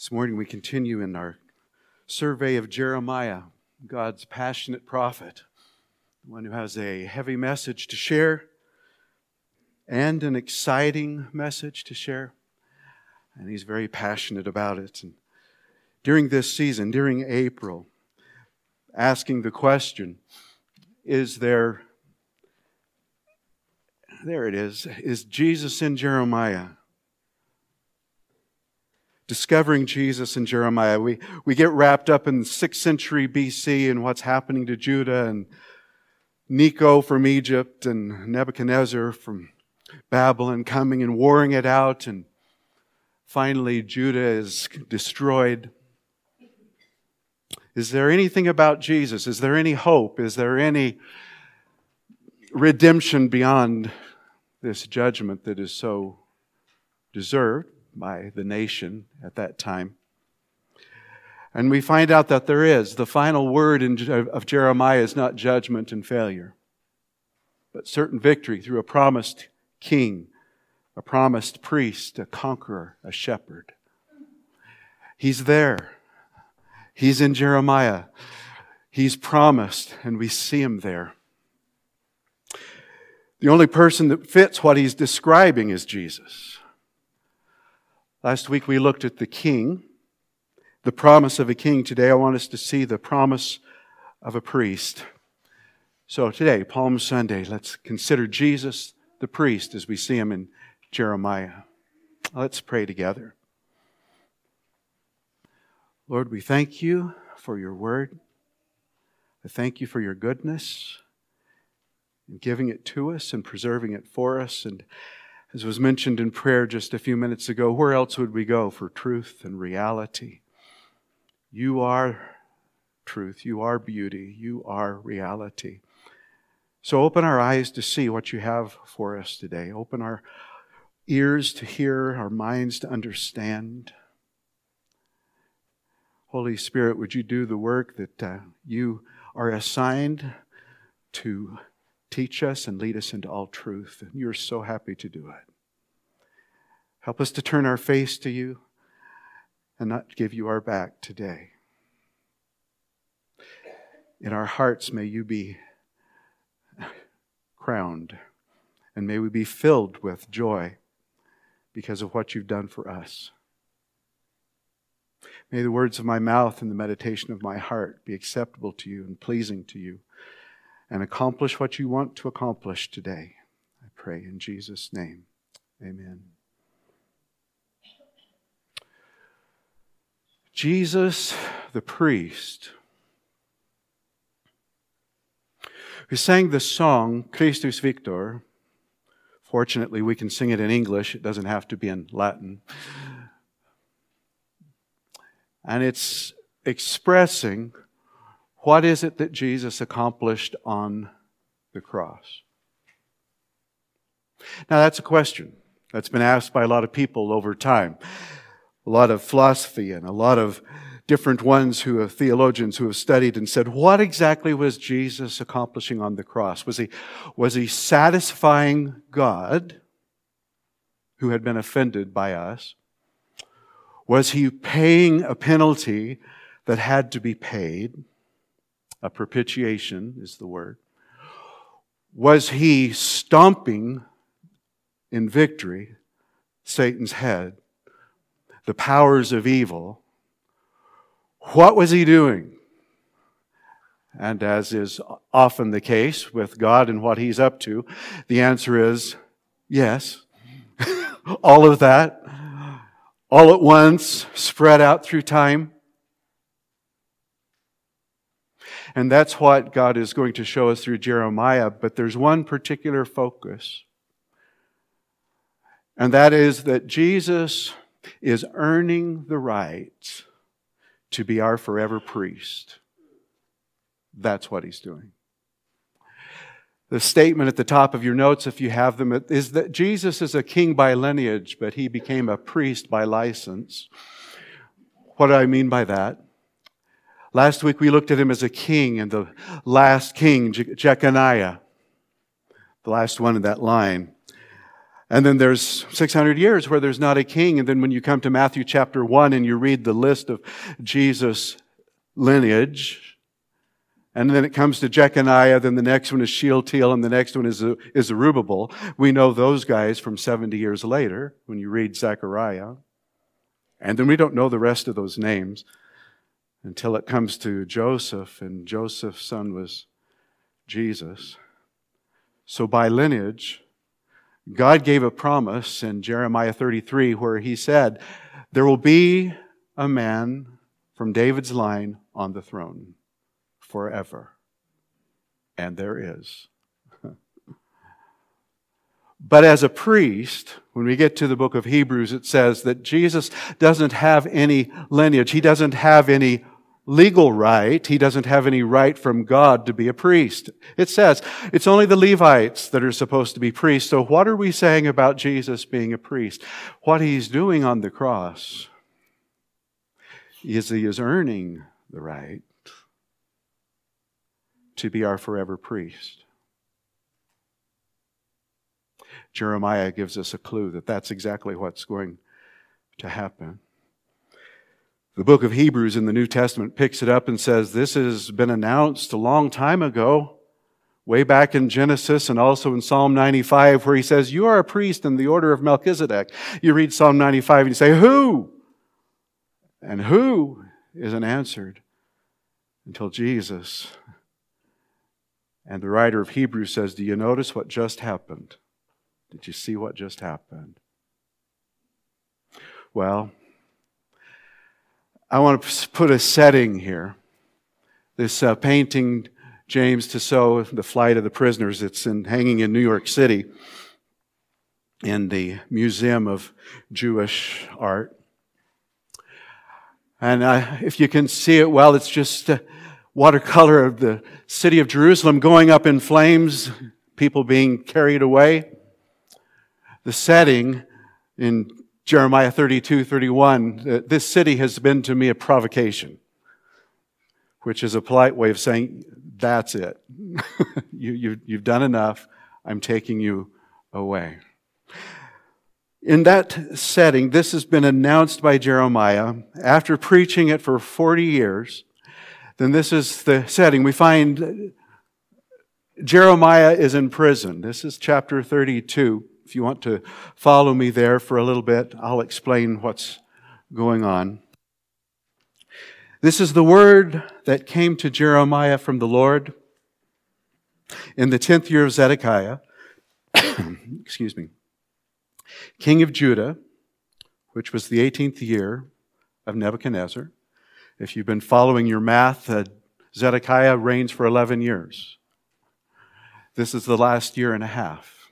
This morning we continue in our survey of Jeremiah, God's passionate prophet, one who has a heavy message to share and an exciting message to share. And he's very passionate about it. And during this season, during April, asking the question, is Jesus in Jeremiah? Discovering Jesus in Jeremiah. We get wrapped up in the 6th century BC and what's happening to Judah, and Necho from Egypt and Nebuchadnezzar from Babylon coming and warring it out, and finally Judah is destroyed. Is there anything about Jesus? Is there any hope? Is there any redemption beyond this judgment that is so deserved by the nation at that time? And we find out that there is. The final word of Jeremiah is not judgment and failure, but certain victory through a promised king, a promised priest, a conqueror, a shepherd. He's there. He's in Jeremiah. He's promised, and we see him there. The only person that fits what he's describing is Jesus. Last week we looked at the king, the promise of a king. Today I want us to see the promise of a priest. So today, Palm Sunday, let's consider Jesus the priest as we see him in Jeremiah. Let's pray together. Lord, we thank you for your word. I thank you for your goodness in giving it to us and preserving it for us. And as was mentioned in prayer just a few minutes ago, where else would we go for truth and reality? You are truth. You are beauty. You are reality. So open our eyes to see what you have for us today. Open our ears to hear, our minds to understand. Holy Spirit, would you do the work that you are assigned to teach us and lead us into all truth. And you're so happy to do it. Help us to turn our face to you and not give you our back today. In our hearts, may you be crowned, and may we be filled with joy because of what you've done for us. May the words of my mouth and the meditation of my heart be acceptable to you and pleasing to you, and accomplish what you want to accomplish today. I pray in Jesus' name. Amen. Jesus, the priest, who sang the song Christus Victor. Fortunately, we can sing it in English. It doesn't have to be in Latin. And it's expressing what is it that Jesus accomplished on the cross. Now, that's a question that's been asked by a lot of people over time. A lot of philosophy and a lot of different theologians who have studied and said, what exactly was Jesus accomplishing on the cross? Was he satisfying God, who had been offended by us? Was he paying a penalty that had to be paid? A propitiation is the word. Was he stomping in victory Satan's head, the powers of evil? What was he doing? And as is often the case with God and what he's up to, the answer is yes. All of that, all at once, spread out through time. And that's what God is going to show us through Jeremiah. But there's one particular focus. And that is that Jesus is earning the right to be our forever priest. That's what he's doing. The statement at the top of your notes, if you have them, is that Jesus is a king by lineage, but he became a priest by license. What do I mean by that? Last week we looked at him as a king, and the last king, Jeconiah, the last one in that line. And then there's 600 years where there's not a king. And then when you come to Matthew chapter 1 and you read the list of Jesus' lineage, and then it comes to Jeconiah, then the next one is Shealtiel, and the next one is Zerubbabel. We know those guys from 70 years later when you read Zechariah. And then we don't know the rest of those names until it comes to Joseph, and Joseph's son was Jesus. So by lineage, God gave a promise in Jeremiah 33 where He said, there will be a man from David's line on the throne forever. And there is. But as a priest, when we get to the book of Hebrews, it says that Jesus doesn't have any lineage. He doesn't have any legal right. He doesn't have any right from God to be a priest. It says it's only the Levites that are supposed to be priests. So what are we saying about Jesus being a priest? What He's doing on the cross is He is earning the right to be our forever priest. Jeremiah gives us a clue that that's exactly what's going to happen. The book of Hebrews in the New Testament picks it up and says this has been announced a long time ago, way back in Genesis and also in Psalm 95, where He says, you are a priest in the order of Melchizedek. You read Psalm 95 and you say, who? And who isn't answered until Jesus. And the writer of Hebrews says, do you notice what just happened? Did you see what just happened? Well, I want to put a setting here. This painting, James Tissot, The Flight of the Prisoners, it's hanging in New York City in the Museum of Jewish Art. And if you can see it well, it's just watercolor of the city of Jerusalem going up in flames, people being carried away. The setting in Jeremiah 32:31, this city has been to me a provocation, which is a polite way of saying, that's it. You've done enough. I'm taking you away. In that setting, this has been announced by Jeremiah after preaching it for 40 years. Then this is the setting. We find Jeremiah is in prison. This is chapter 32. If you want to follow me there for a little bit, I'll explain what's going on. This is the word that came to Jeremiah from the Lord in the 10th year of Zedekiah, excuse me, king of Judah, which was the 18th year of Nebuchadnezzar. If you've been following your math, Zedekiah reigns for 11 years. This is the last year and a half.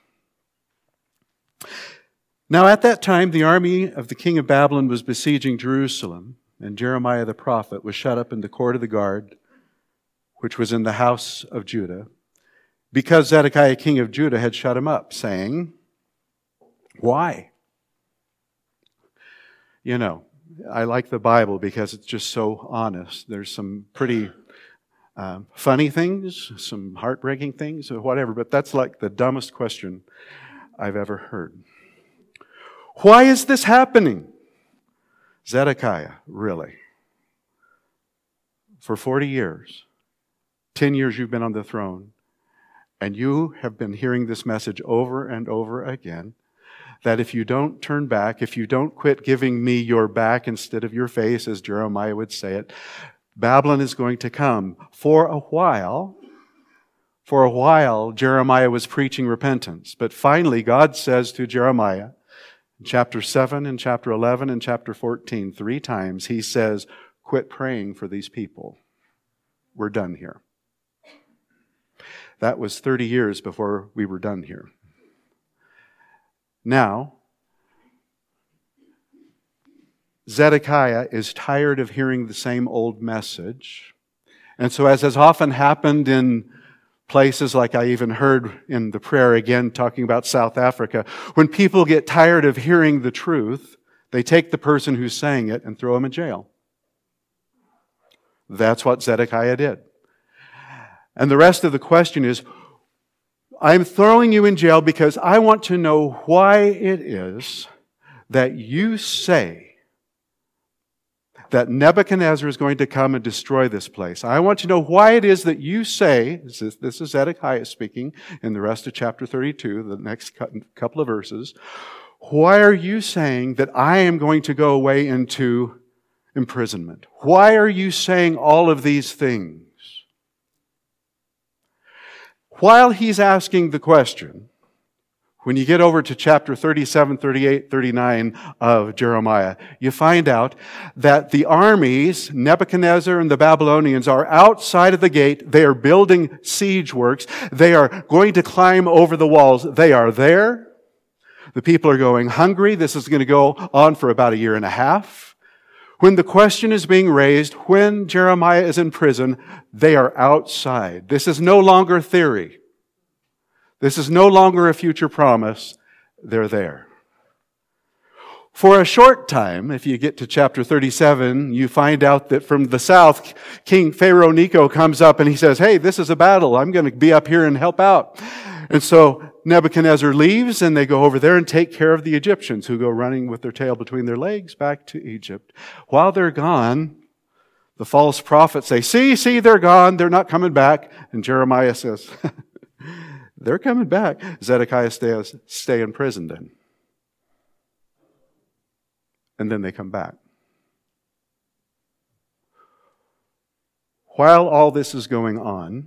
Now at that time, the army of the king of Babylon was besieging Jerusalem, and Jeremiah the prophet was shut up in the court of the guard, which was in the house of Judah, because Zedekiah king of Judah had shut him up, saying, why? You know, I like the Bible because it's just so honest. There's some pretty funny things, some heartbreaking things, or whatever, but that's like the dumbest question I've ever heard. Why is this happening? Zedekiah, really? For 40 years, 10 years you've been on the throne, and you have been hearing this message over and over again, that if you don't turn back, if you don't quit giving me your back instead of your face, as Jeremiah would say it, Babylon is going to come. For a while, Jeremiah was preaching repentance. But finally, God says to Jeremiah, in chapter 7 and chapter 11 and chapter 14, 3 times, He says, quit praying for these people. We're done here. That was 30 years before we were done here. Now, Zedekiah is tired of hearing the same old message. And so, as has often happened in places like I even heard in the prayer again talking about South Africa, when people get tired of hearing the truth, they take the person who's saying it and throw him in jail. That's what Zedekiah did. And the rest of the question is, I'm throwing you in jail because I want to know why it is that you say that Nebuchadnezzar is going to come and destroy this place. I want to know why it is that you say, this is Zedekiah speaking in the rest of chapter 32, the next couple of verses, why are you saying that I am going to go away into imprisonment? Why are you saying all of these things? While he's asking the question, when you get over to chapter 37, 38, 39 of Jeremiah, you find out that the armies, Nebuchadnezzar and the Babylonians, are outside of the gate. They are building siege works. They are going to climb over the walls. They are there. The people are going hungry. This is going to go on for about a year and a half. When the question is being raised, when Jeremiah is in prison, they are outside. This is no longer theory. This is no longer a future promise. They're there. For a short time, if you get to chapter 37, you find out that from the south, King Pharaoh Necho comes up and he says, hey, this is a battle. I'm going to be up here and help out. And so Nebuchadnezzar leaves and they go over there and take care of the Egyptians who go running with their tail between their legs back to Egypt. While they're gone, the false prophets say, see, they're gone. They're not coming back. And Jeremiah says, they're coming back. Zedekiah stay in prison then. And then they come back. While all this is going on,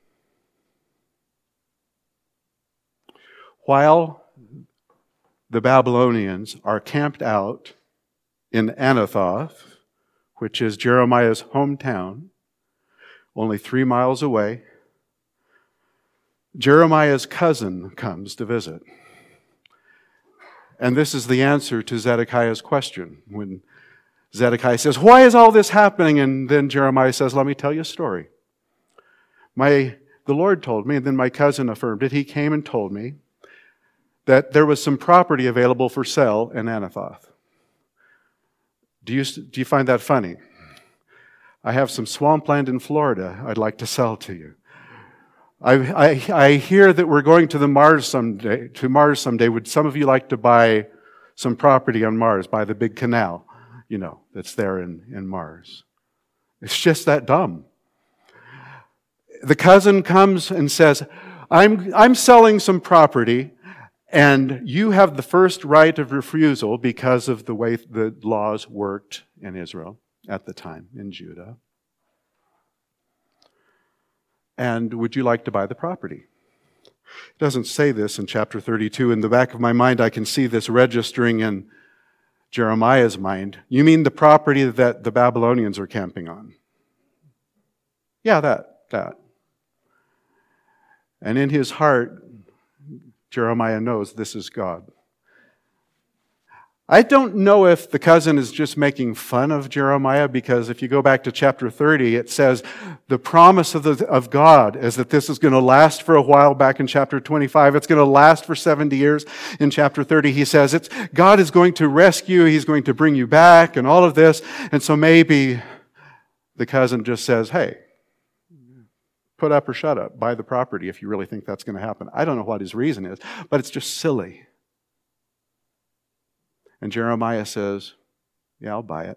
while the Babylonians are camped out in Anathoth, which is Jeremiah's hometown, only 3 miles away, Jeremiah's cousin comes to visit. And this is the answer to Zedekiah's question. When Zedekiah says, why is all this happening? And then Jeremiah says, let me tell you a story. The Lord told me, and then my cousin affirmed it. He came and told me that there was some property available for sale in Anathoth. Do you find that funny? I have some swampland in Florida I'd like to sell to you. I hear that we're going to Mars someday. Would some of you like to buy some property on Mars, by the big canal, that's there in Mars? It's just that dumb. The cousin comes and says, I'm selling some property, and you have the first right of refusal because of the way the laws worked in Israel at the time, in Judah. And would you like to buy the property? It doesn't say this in chapter 32. In the back of my mind, I can see this registering in Jeremiah's mind. You mean the property that the Babylonians are camping on? Yeah, that. And in his heart, Jeremiah knows this is God. I don't know if the cousin is just making fun of Jeremiah, because if you go back to chapter 30, it says the promise of God is that this is going to last for a while. Back in chapter 25, it's going to last for 70 years. In chapter 30, he says God is going to rescue, He's going to bring you back, and all of this. And so maybe the cousin just says, hey, put up or shut up, buy the property if you really think that's going to happen. I don't know what his reason is, but it's just silly. And Jeremiah says, yeah, I'll buy it.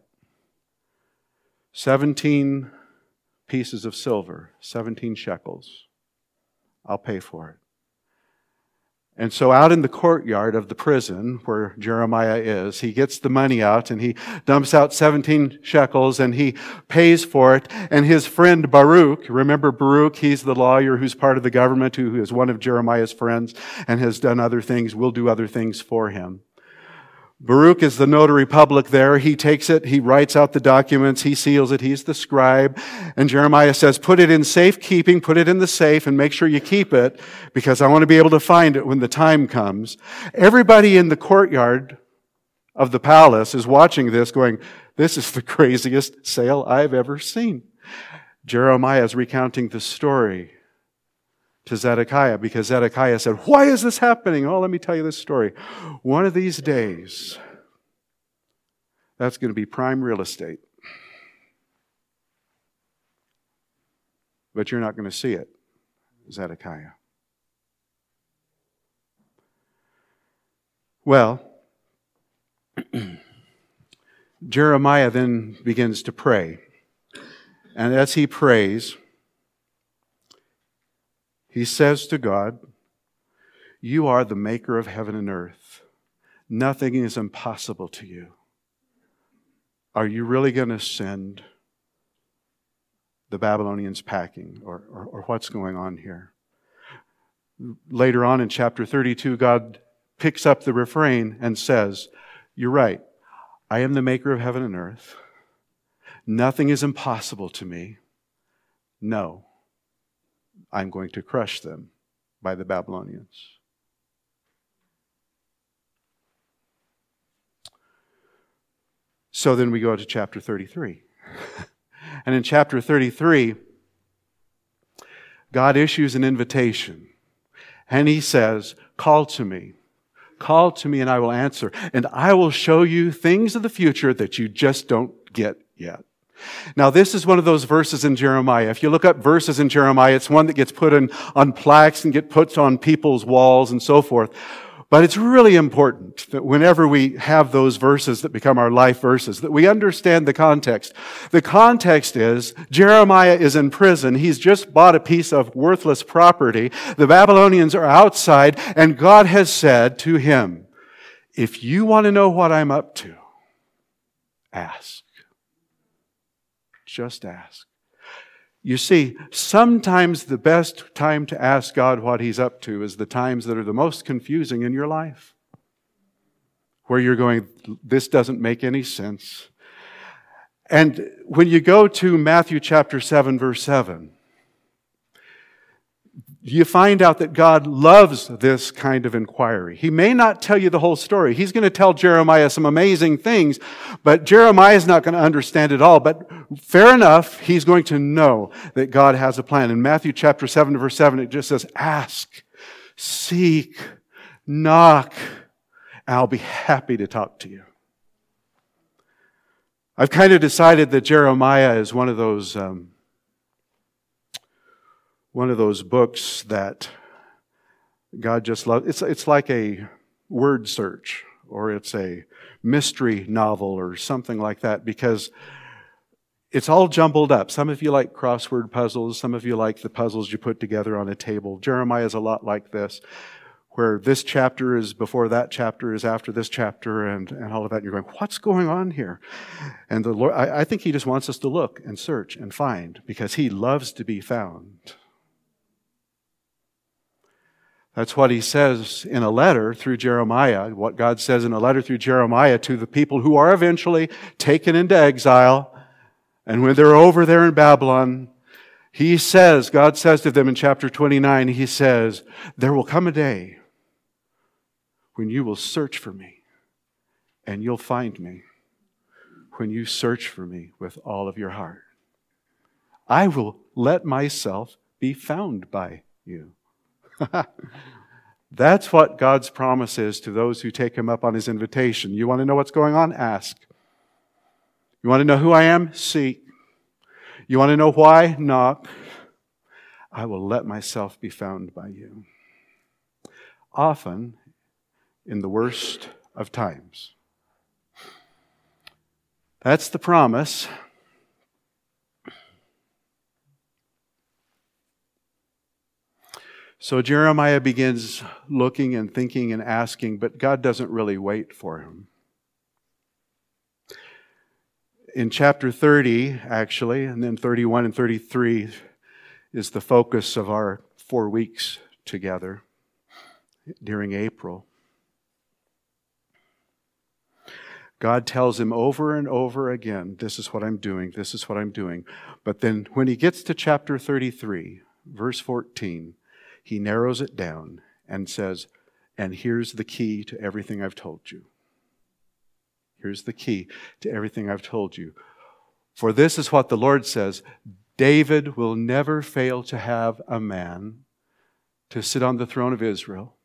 17 pieces of silver, 17 shekels. I'll pay for it. And so out in the courtyard of the prison where Jeremiah is, he gets the money out and he dumps out 17 shekels and he pays for it. And his friend Baruch, remember Baruch, he's the lawyer who's part of the government, who is one of Jeremiah's friends and has done other things, will do other things for him. Baruch is the notary public there. He takes it, he writes out the documents, he seals it, he's the scribe. And Jeremiah says, put it in safekeeping, put it in the safe, and make sure you keep it, because I want to be able to find it when the time comes. Everybody in the courtyard of the palace is watching this going, this is the craziest sale I've ever seen. Jeremiah is recounting the story to Zedekiah, because Zedekiah said, why is this happening? Oh, let me tell you this story. One of these days, that's going to be prime real estate. But you're not going to see it, Zedekiah. Well, Jeremiah then begins to pray. And as he prays, he says to God, "You are the maker of heaven and earth. Nothing is impossible to you. Are you really going to send the Babylonians packing? Or what's going on here?" Later on in chapter 32, God picks up the refrain and says, "You're right. I am the maker of heaven and earth. Nothing is impossible to me. No, I'm going to crush them by the Babylonians." So then we go to chapter 33. And in chapter 33, God issues an invitation. And He says, "Call to me. Call to me and I will answer. And I will show you things of the future that you just don't get yet." Now, this is one of those verses in Jeremiah. If you look up verses in Jeremiah, it's one that gets put on plaques and get put on people's walls and so forth. But it's really important that whenever we have those verses that become our life verses, that we understand the context. The context is Jeremiah is in prison. He's just bought a piece of worthless property. The Babylonians are outside, and God has said to him, "If you want to know what I'm up to, ask. Just ask." You see, sometimes the best time to ask God what He's up to is the times that are the most confusing in your life, where you're going, "This doesn't make any sense." And when you go to Matthew chapter 7, verse 7, you find out that God loves this kind of inquiry. He may not tell you the whole story. He's going to tell Jeremiah some amazing things, but Jeremiah is not going to understand it all. But fair enough, he's going to know that God has a plan. In Matthew chapter 7, verse 7, it just says, "Ask, seek, knock, and I'll be happy to talk to you." I've kind of decided that Jeremiah is one of those books that God just loves. It's like a word search, or it's a mystery novel or something like that, because it's all jumbled up. Some of you like crossword puzzles. Some of you like the puzzles you put together on a table. Jeremiah is a lot like this, where this chapter is before that chapter is after this chapter, and all of that. And you're going, "What's going on here?" And the Lord, I think He just wants us to look and search and find, because He loves to be found. That's what He says in a letter through Jeremiah, what God says in a letter through Jeremiah to the people who are eventually taken into exile. And when they're over there in Babylon, God says to them in chapter 29, He says, "There will come a day when you will search for me, and you'll find me when you search for me with all of your heart. I will let myself be found by you." That's what God's promise is to those who take Him up on His invitation. You want to know what's going on? Ask. You want to know who I am? Seek. You want to know why? Knock. I will let myself be found by you. Often, in the worst of times. That's the promise. So Jeremiah begins looking and thinking and asking, but God doesn't really wait for him. In chapter 30, actually, and then 31 and 33 is the focus of our 4 weeks together during April. God tells him over and over again, "This is what I'm doing, this is what I'm doing." But then when he gets to chapter 33, verse 14, He narrows it down and says, "And here's the key to everything I've told you. Here's the key to everything I've told you. For this is what the Lord says, David will never fail to have a man to sit on the throne of Israel,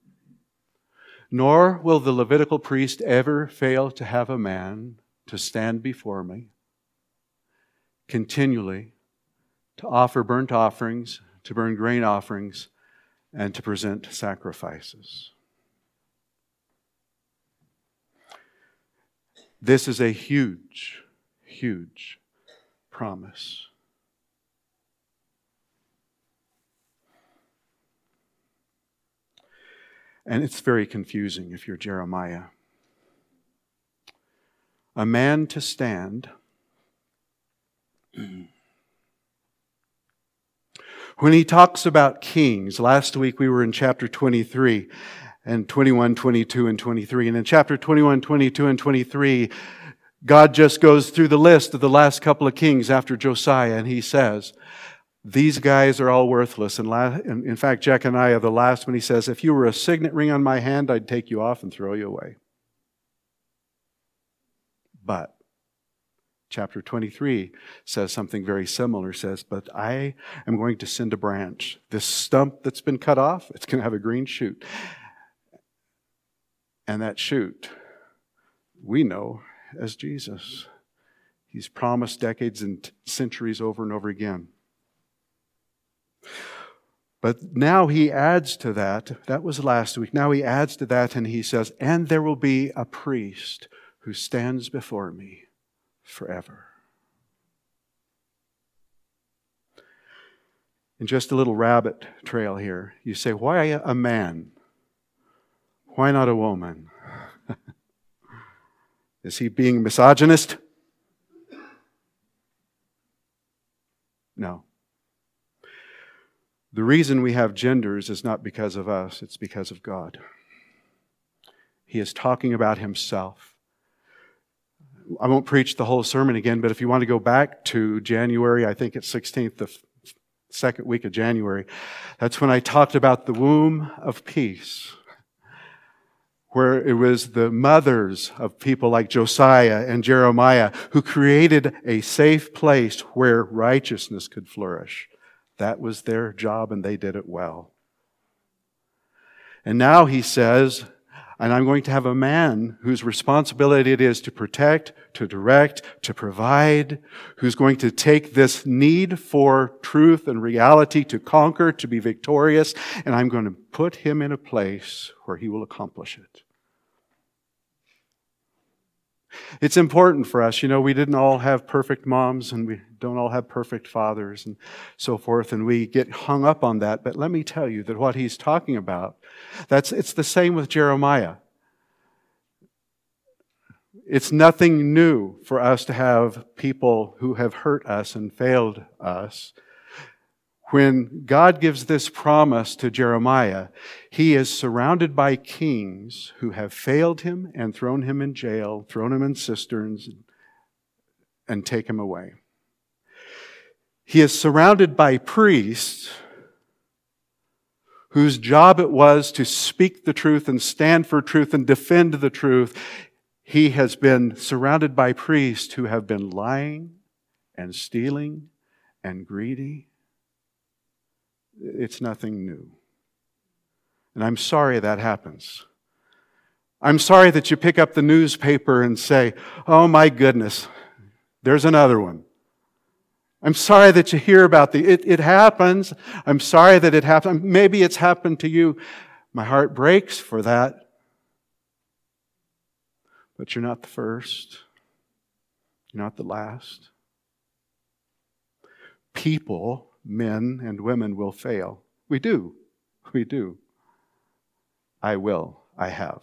nor will the Levitical priest ever fail to have a man to stand before me continually to offer burnt offerings, to burn grain offerings, and to present sacrifices." This is a huge, huge promise. And it's very confusing if you're Jeremiah. A man to stand. When he talks about kings, last week we were in chapter 23 and 21, 22, and 23. And in chapter 21, 22, and 23, God just goes through the list of the last couple of kings after Josiah, and he says, these guys are all worthless. And in fact, Jeconiah, the last one, he says, if you were a signet ring on my hand, I'd take you off and throw you away. But chapter 23 says something very similar. It says, but I am going to send a branch. This stump that's been cut off, it's going to have a green shoot. And that shoot, we know as Jesus. He's promised decades and centuries over and over again. But now he adds to that. That was last week. Now he adds to that and he says, and there will be a priest who stands before me forever. And just a little rabbit trail here. You say, why a man? Why not a woman? Is he being misogynist? No. The reason we have genders is not because of us, it's because of God. He is talking about himself. I won't preach the whole sermon again, but if you want to go back to January, I think it's 16th, the second week of January, that's when I talked about the womb of peace, where it was the mothers of people like Josiah and Jeremiah who created a safe place where righteousness could flourish. That was their job, and they did it well. And now he says, and I'm going to have a man whose responsibility it is to protect, to direct, to provide, who's going to take this need for truth and reality to conquer, to be victorious, and I'm going to put him in a place where he will accomplish it. It's important for us. You know, we didn't all have perfect moms and we don't all have perfect fathers and so forth, and we get hung up on that. But let me tell you that what he's talking about, it's the same with Jeremiah. It's nothing new for us to have people who have hurt us and failed us. When God gives this promise to Jeremiah, he is surrounded by kings who have failed him and thrown him in jail, thrown him in cisterns, and take him away. He is surrounded by priests whose job it was to speak the truth and stand for truth and defend the truth. He has been surrounded by priests who have been lying and stealing and greedy. It's nothing new. And I'm sorry that happens. I'm sorry that you pick up the newspaper and say, oh my goodness, there's another one. I'm sorry that you hear about it happens. I'm sorry that it happened. Maybe it's happened to you. My heart breaks for that. But you're not the first. You're not the last. People, men and women, will fail. We do. We do. I will. I have.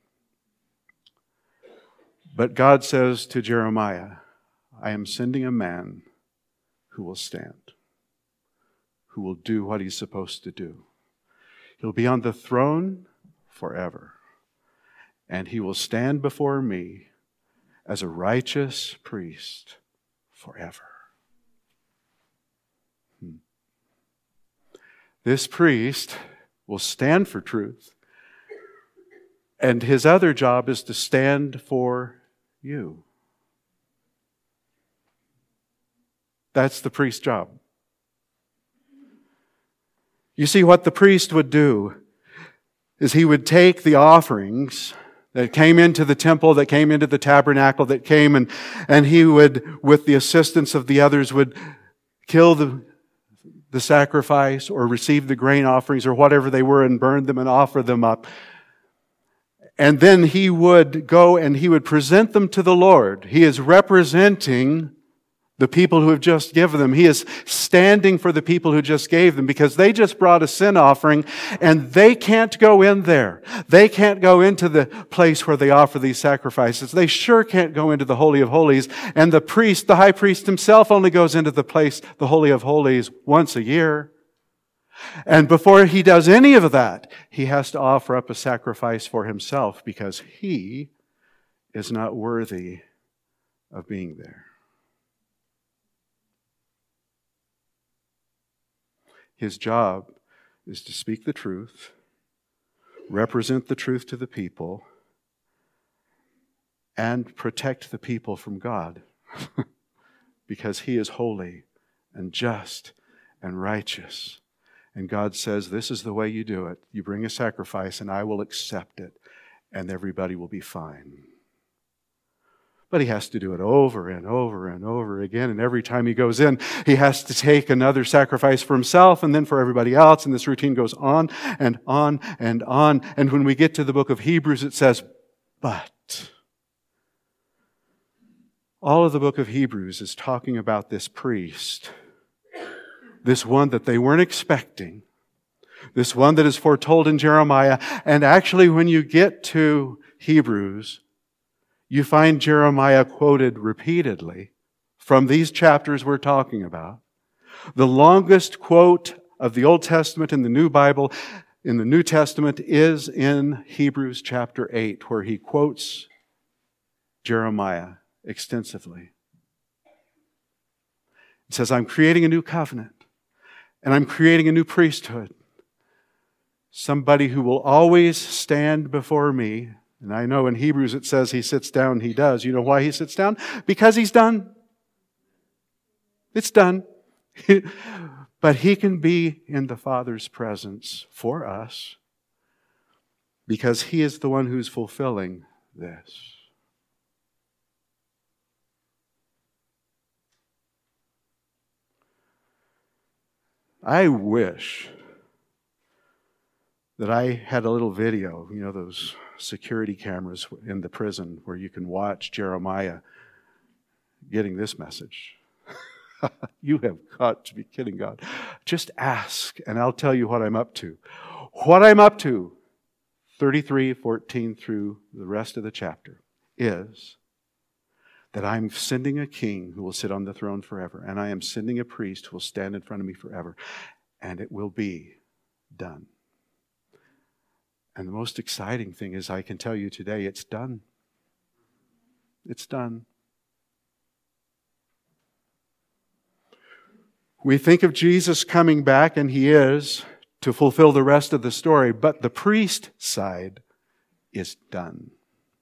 But God says to Jeremiah, I am sending a man who will stand, who will do what he's supposed to do. He'll be on the throne forever, and he will stand before me as a righteous priest forever. This priest will stand for truth, and his other job is to stand for you. That's the priest's job. You see, what the priest would do is he would take the offerings that came into the temple, that came into the tabernacle, that came and he would, with the assistance of the others, would kill the sacrifice or receive the grain offerings or whatever they were and burn them and offer them up. And then he would go and he would present them to the Lord. He is representing the people who have just given them. He is standing for the people who just gave them because they just brought a sin offering and they can't go in there. They can't go into the place where they offer these sacrifices. They sure can't go into the Holy of Holies. And the priest, the high priest himself, only goes into the place, the Holy of Holies, once a year. And before he does any of that, he has to offer up a sacrifice for himself because he is not worthy of being there. His job is to speak the truth, represent the truth to the people, and protect the people from God because he is holy and just and righteous. And God says, this is the way you do it. You bring a sacrifice and I will accept it and everybody will be fine. But he has to do it over and over and over again. And every time he goes in, he has to take another sacrifice for himself and then for everybody else. And this routine goes on and on and on. And when we get to the book of Hebrews, it says, but. All of the book of Hebrews is talking about this priest. This one that they weren't expecting. This one that is foretold in Jeremiah. And actually, when you get to Hebrews, you find Jeremiah quoted repeatedly from these chapters we're talking about. The longest quote of the Old Testament in the New Bible, in the New Testament, is in Hebrews chapter 8, where he quotes Jeremiah extensively. It says, I'm creating a new covenant, and I'm creating a new priesthood. Somebody who will always stand before me. And I know in Hebrews it says he sits down, he does. You know why he sits down? Because he's done. It's done. But he can be in the Father's presence for us because he is the one who's fulfilling this. I wish that I had a little video, you know, those security cameras in the prison where you can watch Jeremiah getting this message. You have got to be kidding, God. Just ask, and I'll tell you what I'm up to. What I'm up to, 33:14 through the rest of the chapter, is that I'm sending a king who will sit on the throne forever, and I am sending a priest who will stand in front of me forever, and it will be done. And the most exciting thing is I can tell you today, it's done. It's done. We think of Jesus coming back, and he is, to fulfill the rest of the story, but the priest side is done.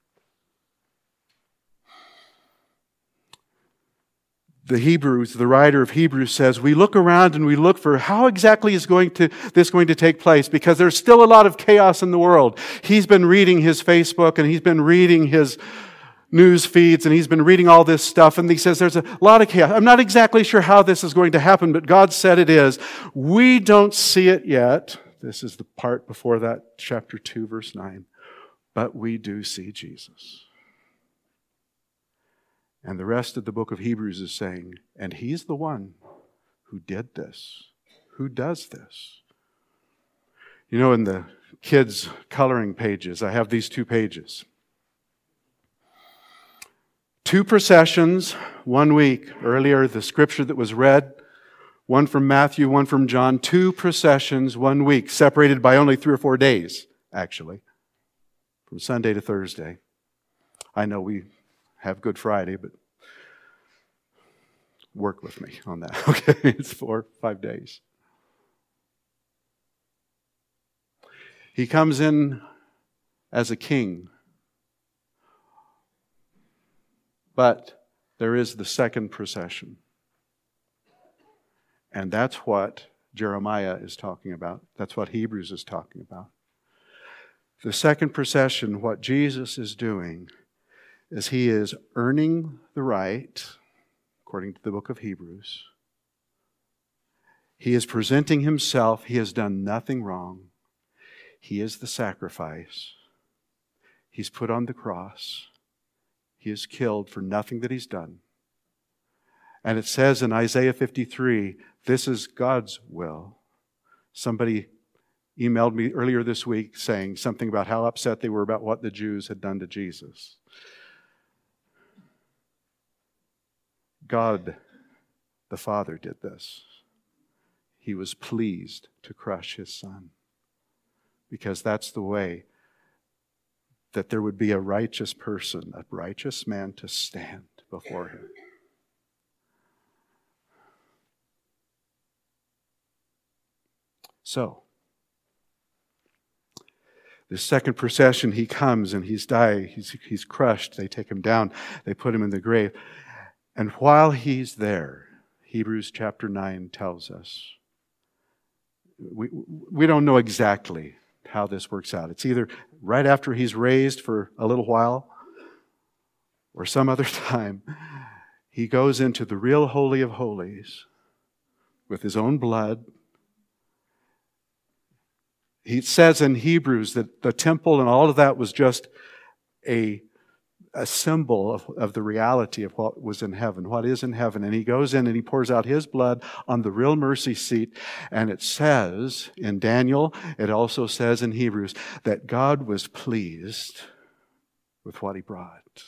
The writer of Hebrews says, we look around and we look for how exactly is this going to take place, because there's still a lot of chaos in the world. He's been reading his Facebook and he's been reading his news feeds and he's been reading all this stuff, and he says there's a lot of chaos. I'm not exactly sure how this is going to happen, but God said it is. We don't see it yet. This is the part before that, chapter 2, verse 9. But we do see Jesus. And the rest of the book of Hebrews is saying, and he's the one who did this, who does this. You know, in the kids' coloring pages, I have these 2 pages. 2 processions, 1 week. Earlier, the scripture that was read, one from Matthew, one from John. 2 processions, 1 week, separated by only 3 or 4 days, actually, from Sunday to Thursday. I know we have Good Friday, but work with me on that, okay? It's 4 or 5 days. He comes in as a king. But there is the second procession. And that's what Jeremiah is talking about. That's what Hebrews is talking about. The second procession, what Jesus is doing, is he is earning the right, according to the book of Hebrews. He is presenting himself. He has done nothing wrong. He is the sacrifice. He's put on the cross. He is killed for nothing that he's done. And it says in Isaiah 53, this is God's will. Somebody emailed me earlier this week saying something about how upset they were about what the Jews had done to Jesus. God, the Father, did this. He was pleased to crush his Son, because that's the way that there would be a righteous person, a righteous man to stand before him. So, the second procession, he comes and he's crushed. They take him down. They put him in the grave. And while he's there, Hebrews chapter 9 tells us, we don't know exactly how this works out. It's either right after he's raised for a little while or some other time. He goes into the real Holy of Holies with his own blood. He says in Hebrews that the temple and all of that was just a symbol of the reality of what was in heaven, what is in heaven. And he goes in and he pours out his blood on the real mercy seat. And it says in Daniel, it also says in Hebrews, that God was pleased with what he brought.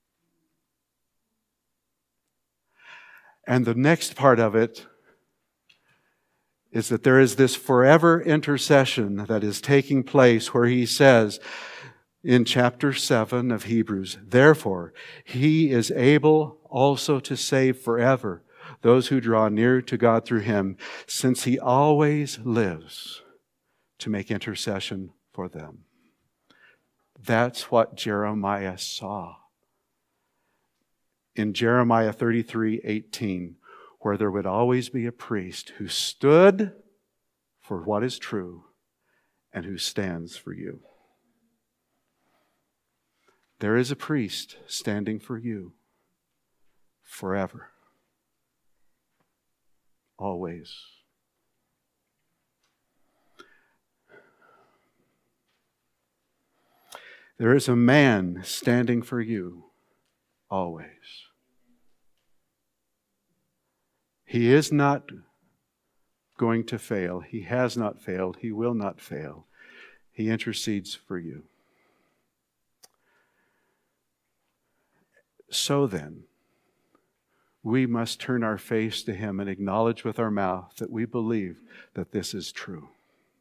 And the next part of it is that there is this forever intercession that is taking place where he says in chapter 7 of Hebrews, therefore, he is able also to save forever those who draw near to God through him, since he always lives to make intercession for them. That's what Jeremiah saw. In Jeremiah 33:18, where there would always be a priest who stood for what is true and who stands for you. There is a priest standing for you forever, always. There is a man standing for you always. He is not going to fail. He has not failed. He will not fail. He intercedes for you. So then, we must turn our face to him and acknowledge with our mouth that we believe that this is true.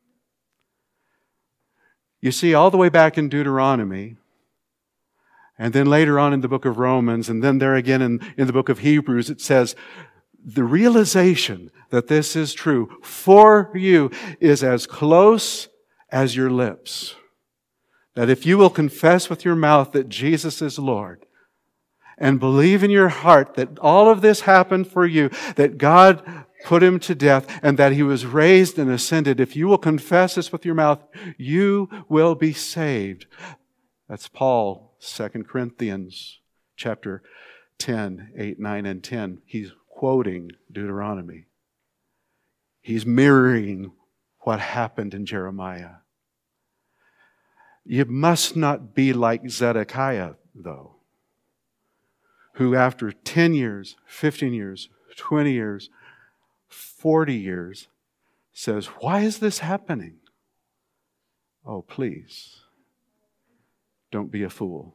You see, all the way back in Deuteronomy, and then later on in the book of Romans, and then there again in the book of Hebrews, it says, the realization that this is true for you is as close as your lips. That if you will confess with your mouth that Jesus is Lord, and believe in your heart that all of this happened for you, that God put him to death, and that he was raised and ascended, if you will confess this with your mouth, you will be saved. That's Paul, 2 Corinthians chapter 10, 8, 9, and 10. He's quoting Deuteronomy. He's mirroring what happened in Jeremiah. You must not be like Zedekiah, though, who after 10 years, 15 years, 20 years, 40 years, says, why is this happening? Oh, please, don't be a fool.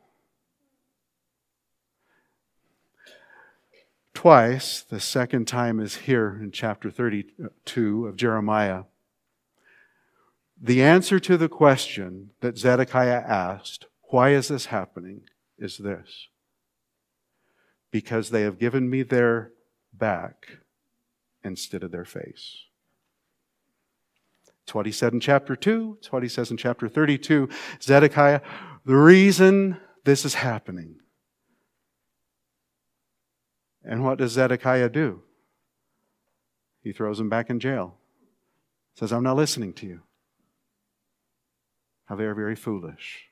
Twice, the second time is here in chapter 32 of Jeremiah. The answer to the question that Zedekiah asked, why is this happening, is this: because they have given me their back instead of their face. It's what he said in chapter 2. It's what he says in chapter 32. Zedekiah, the reason this is happening. And what does Zedekiah do? He throws him back in jail. Says, I'm not listening to you. How very, very foolish.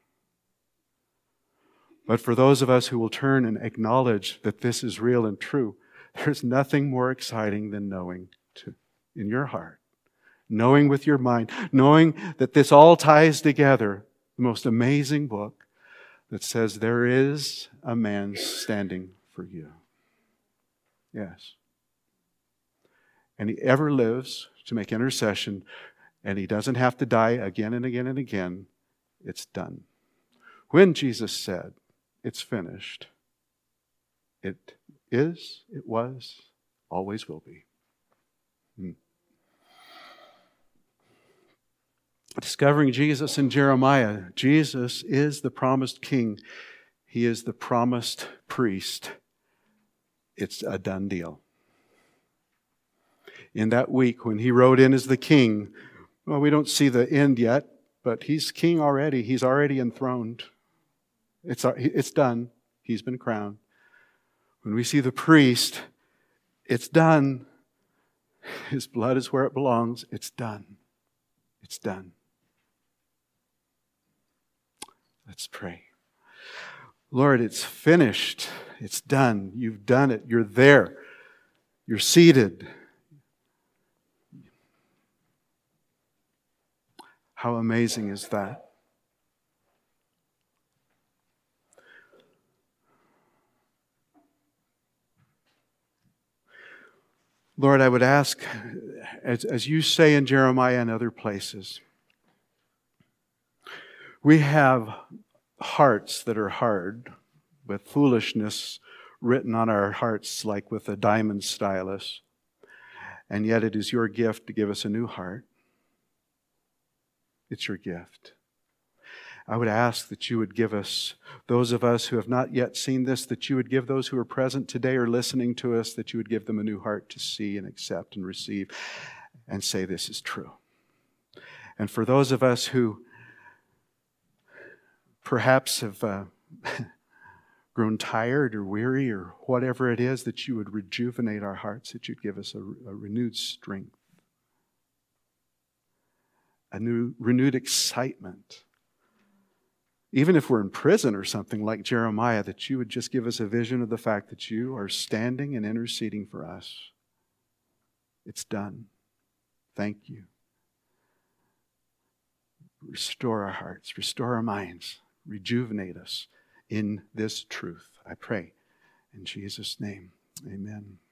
But for those of us who will turn and acknowledge that this is real and true, there's nothing more exciting than knowing in your heart, knowing with your mind, knowing that this all ties together, the most amazing book, that says there is a man standing for you. Yes. And he ever lives to make intercession, and he doesn't have to die again and again and again. It's done. When Jesus said, it's finished, it is, it was, always will be. Discovering Jesus in Jeremiah. Jesus is the promised king. He is the promised priest. It's a done deal. In that week when he rode in as the king, well, we don't see the end yet, but he's king already. He's already enthroned. It's done. He's been crowned. When we see the priest, it's done. His blood is where it belongs. It's done. It's done. Let's pray. Lord, it's finished. It's done. You've done it. You're there. You're seated. How amazing is that? Lord, I would ask, as you say in Jeremiah and other places, we have hearts that are hard, with foolishness written on our hearts like with a diamond stylus. And yet it is your gift to give us a new heart. It's your gift. I would ask that you would give us, those of us who have not yet seen this, that you would give those who are present today or listening to us, that you would give them a new heart to see and accept and receive and say this is true. And for those of us who perhaps have grown tired or weary or whatever it is, that you would rejuvenate our hearts, that you'd give us a renewed strength, a new renewed excitement. Even if we're in prison or something like Jeremiah, that you would just give us a vision of the fact that you are standing and interceding for us. It's done. Thank you. Restore our hearts, restore our minds, rejuvenate us in this truth, I pray. In Jesus' name, amen.